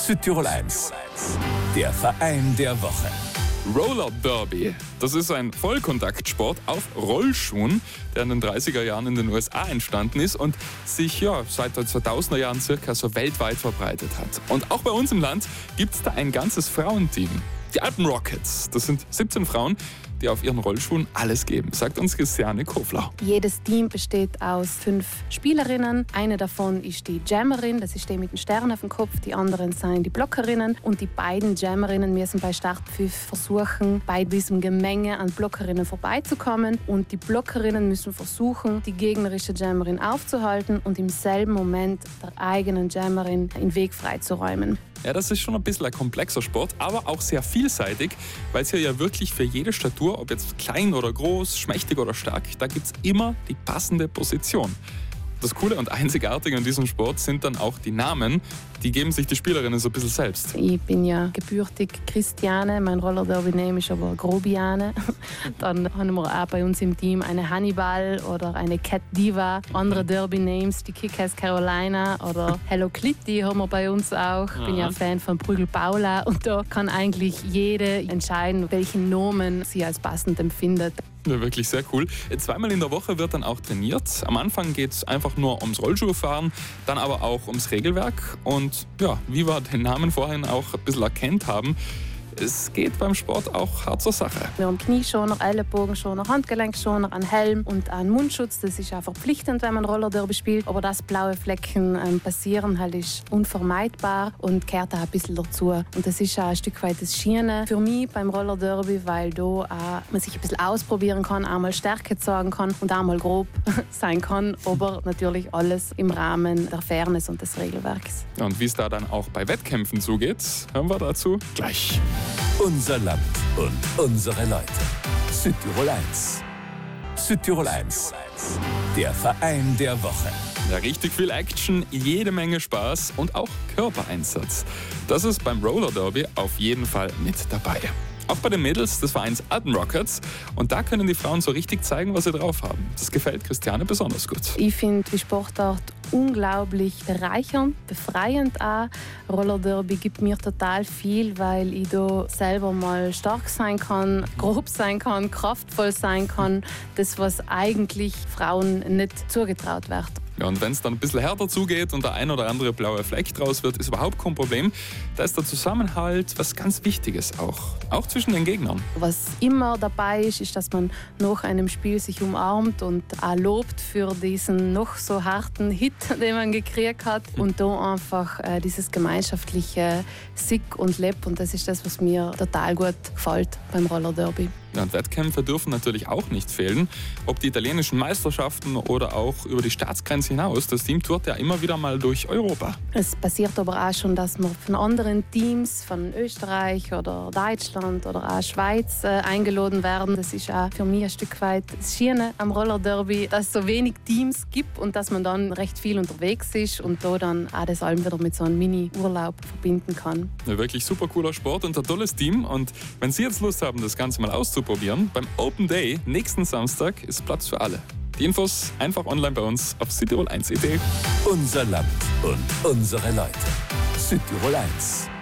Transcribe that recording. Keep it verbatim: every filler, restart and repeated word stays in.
Südtirol eins, der Verein der Woche. Roller Derby. Das ist ein Vollkontaktsport auf Rollschuhen, der in den dreißiger Jahren in den U S A entstanden ist und sich ja seit den zweitausender Jahren circa so weltweit verbreitet hat. Und auch bei uns im Land gibt es da ein ganzes Frauenteam. Die Alpen Rockets. Das sind siebzehn Frauen, die auf ihren Rollschuhen alles geben, sagt uns Christiane Kofler. Jedes Team besteht aus fünf Spielerinnen. Eine davon ist die Jammerin, das ist die mit dem Stern auf dem Kopf. Die anderen sind die Blockerinnen. Und die beiden Jammerinnen müssen bei Startpfiff versuchen, bei diesem Gemenge an Blockerinnen vorbeizukommen. Und die Blockerinnen müssen versuchen, die gegnerische Jammerin aufzuhalten und im selben Moment der eigenen Jammerin den Weg freizuräumen. Ja, das ist schon ein bisschen ein komplexer Sport, aber auch sehr vielseitig, weil es hier ja wirklich für jede Statur, ob jetzt klein oder groß, schmächtig oder stark, da gibt es immer die passende Position. Das Coole und Einzigartige an diesem Sport sind dann auch die Namen. Die geben sich die Spielerinnen so ein bisschen selbst. Ich bin ja gebürtig Christiane, mein Roller-Derby-Name ist aber Grobiane. Dann haben wir auch bei uns im Team eine Hannibal oder eine Cat Diva. Andere Derby-Names, die Kick-Ass Carolina oder Hello Kitty haben wir bei uns auch. Ich bin ja Fan von Prügel Paula und da kann eigentlich jede entscheiden, welchen Namen sie als passend empfindet. Ja, wirklich sehr cool. Zweimal in der Woche wird dann auch trainiert. Am Anfang geht es einfach nur ums Rollschuhfahren, dann aber auch ums Regelwerk. Und ja, wie wir den Namen vorhin auch ein bisschen erkannt haben, es geht beim Sport auch hart zur Sache. Wir haben Knieschoner, Ellenbogenschoner, Handgelenkschoner, einen Helm und einen Mundschutz. Das ist auch verpflichtend, wenn man Roller-Derby spielt. Aber dass blaue Flecken ähm, passieren, halt ist unvermeidbar und gehört auch ein bisschen dazu. Und das ist auch ein Stück weit das Schiene für mich beim Roller-Derby, weil da auch man sich ein bisschen ausprobieren kann, einmal Stärke zeigen kann und einmal grob sein kann. Aber natürlich alles im Rahmen der Fairness und des Regelwerks. Und wie es da dann auch bei Wettkämpfen zugeht, hören wir dazu gleich. Unser Land und unsere Leute. Südtirol eins. Südtirol eins, der Verein der Woche. Ja, richtig viel Action, jede Menge Spaß und auch Körpereinsatz. Das ist beim Roller Derby auf jeden Fall mit dabei. Auch bei den Mädels des Vereins Alpen Rockets. Und da können die Frauen so richtig zeigen, was sie drauf haben. Das gefällt Christiane besonders gut. Ich finde die Sportart unglaublich bereichernd, befreiend auch. Roller Derby gibt mir total viel, weil ich da selber mal stark sein kann, grob sein kann, kraftvoll sein kann. Das, was eigentlich Frauen nicht zugetraut wird. Ja, und wenn es dann ein bisschen härter zugeht und der ein oder andere blaue Fleck draus wird, ist überhaupt kein Problem. Da ist der Zusammenhalt was ganz Wichtiges auch, auch zwischen den Gegnern. Was immer dabei ist, ist, dass man nach einem Spiel sich umarmt und auch lobt für diesen noch so harten Hit, den man gekriegt hat. Und da einfach äh, dieses gemeinschaftliche Sieg und Leb. Und das ist das, was mir total gut gefällt beim Roller Derby. Ja, und Wettkämpfe dürfen natürlich auch nicht fehlen. Ob die italienischen Meisterschaften oder auch über die Staatsgrenze hinaus. Das Team tourt ja immer wieder mal durch Europa. Es passiert aber auch schon, dass man von anderen Teams, von Österreich oder Deutschland oder auch Schweiz äh, eingeladen werden. Das ist auch für mich ein Stück weit das Schöne am Roller Derby, dass es so wenig Teams gibt und dass man dann recht viel unterwegs ist und da dann auch das allem wieder mit so einem Mini-Urlaub verbinden kann. Ja, wirklich super cooler Sport und ein tolles Team. Und wenn Sie jetzt Lust haben, das Ganze mal auszuprobieren, beim Open Day nächsten Samstag ist Platz für alle. Die Infos einfach online bei uns auf südtirol eins punkt de. Unser Land und unsere Leute. Südtirol eins.